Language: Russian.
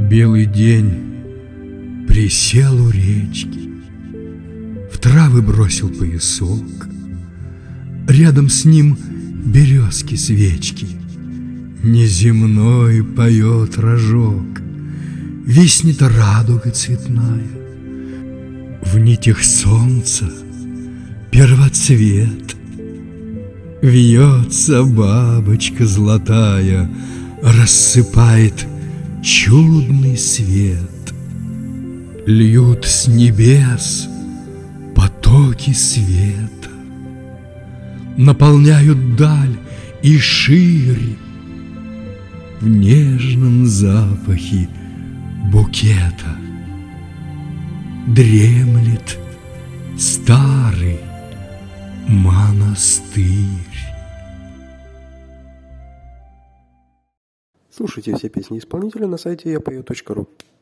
Белый день присел у речки, в травы бросил поясок, рядом с ним березки свечки. Неземной поет рожок, виснет радуга цветная, в нитях солнца первоцвет. Вьется бабочка золотая, рассыпает чудный свет. Льют с небес потоки света, наполняют даль и шире. В нежном запахе букета дремлет старый монастырь. Слушайте все песни исполнителя на сайте yapою.ru.